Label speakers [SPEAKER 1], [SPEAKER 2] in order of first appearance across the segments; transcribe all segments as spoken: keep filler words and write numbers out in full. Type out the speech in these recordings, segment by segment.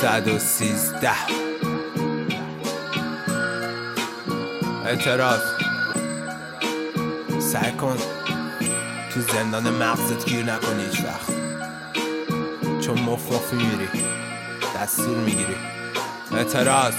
[SPEAKER 1] صد و سیزده. اعتراض سعی کن تو زندان مغزت گیر نکنی هیچ وقت، چون مفافی میری دستور میگیری. اعتراض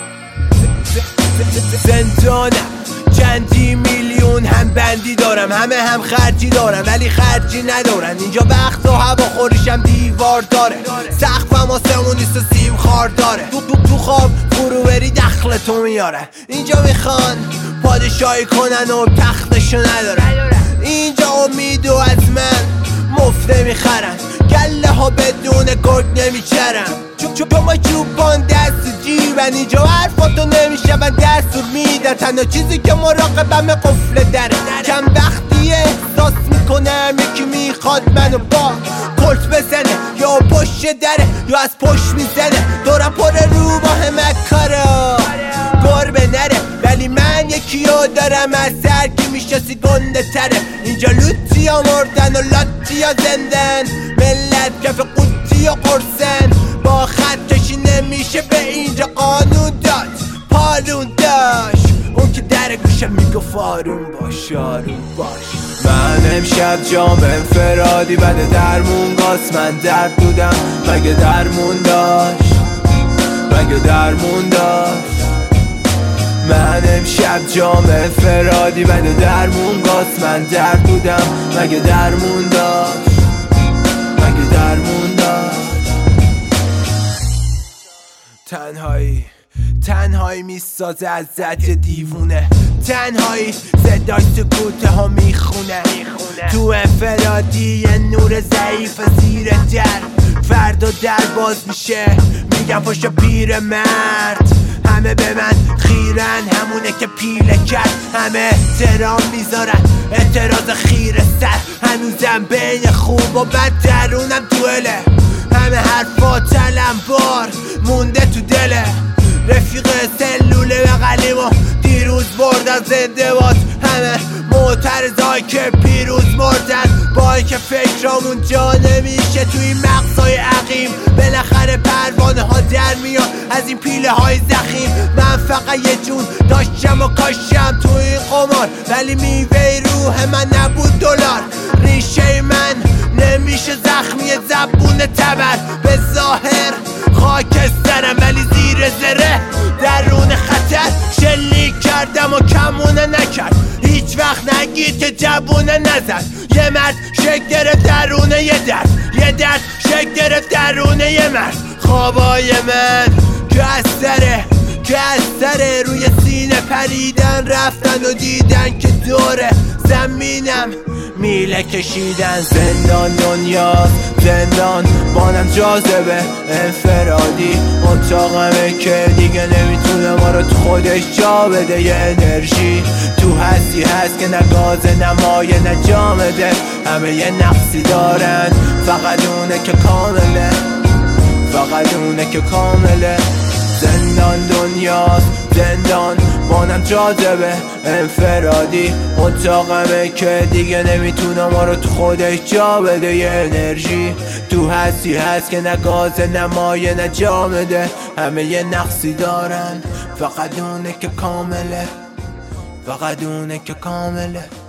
[SPEAKER 1] زندانم چندی میلیون هم بندی دارم، همه هم خرجی دارم ولی خرجی ندارن. اینجا وقت و هوا خوریشم دیوار داره، سقفم آسمون نیست و سیم خار داره. تو تو تو خواب فرو بری دخل تو میاره. اینجا میخوان پادشاهی کنن و تختشو ندارن. اینجا امید و از من مفت نمیخرن، گله ها بدون گرگ نمیچرن. چون ما چوبان دست جیبن، اینجا حرفاتو نمیشه من دستور میدن. تنها چیزی که مراقبم قفل دره. چند وقتی احساس میکنم یکی میخواد منو با کلت بزنه، یا پشت دره یا از پشت میزنه. دورم پر رو با همه کارا گربه نره، ولی من یکی ها دارم از سرکی میشاسی گنده تره. اینجا لوتی ها مردن و لاتی ها زندن، ملت کف قوطی ها قرصن. با خط کشی نمیشه به اینجا قانون داد پارون داشت. اون که در گوشم میگفت آروم باش آروم باش. من امشب جام انفرادی بده درمون گاست. من درد بودم مگه درمون داشت، مگه درمون داشت. من امشب جام انفرادی بده درمون گاست. من درد بودم مگه درمون داشت، مگه درمون داشت. تنهایی تنهایی میسازه از زجر دیوونه، تنهایی صدای سکوته ها میخونه. تو انفرادی یه نور ضعیف زیر در، فردا در باز میشه میگم پاشا پیر مرد. همه به من خیرن همونه که پیله کرد، همه احترام میذارن اعتراض خیره سر. هنوزم بین خوب و بد درونم دوله، همه حرفا تلمبار مونده تو دله. رفیق سلوله بغلیمو دیروز بردن زنده باد، همه معترضای که پیروز مردن. با اینکه فکرامون جا نمیشه توی این مغزای عقیم، بالاخره پروانه ها در میان از این پیله های زخیم. من فقط یه جون داشتم و کاشتم تو این قمار، ولی میوه روح من نبود دلار. ریشه من نمیشه زخمی زبون تبر، به ظاهر خاکسترم ولی زیر زره درون خطر. شلیک کردم و کمونه نکرد، هیچ وقت نگید که جبونه نزد. یه مرد شک گرفت درونه یه درد، یه درد شک گرفت درونه یه مرد. خوابای من که از سره که از سره روی سینه پریدن، رفتن و دیدن که دوره زمینم میله کشیدن. زندان دنیاست زندان بانم جاذبه انفرادی، اتاقمه که دیگه نمیتونه ما رو تو خودش جا بده. یه انرژی تو هستی هست که نه گازه نه مایه نه جامده، همه یه نقصی دارن فقط اونه که کامله، فقط اونه که کامله. زندان دنیاست زندان بانم جاذبه انفرادی، اتاقمه که دیگه نمیتونه ما رو تو خودش جا بده. یه انرژی تو هستی هست که نه گازه نه مایه نه جامده، همه یه نقصی دارن فقط اونه که کامله، فقط اونه که کامله.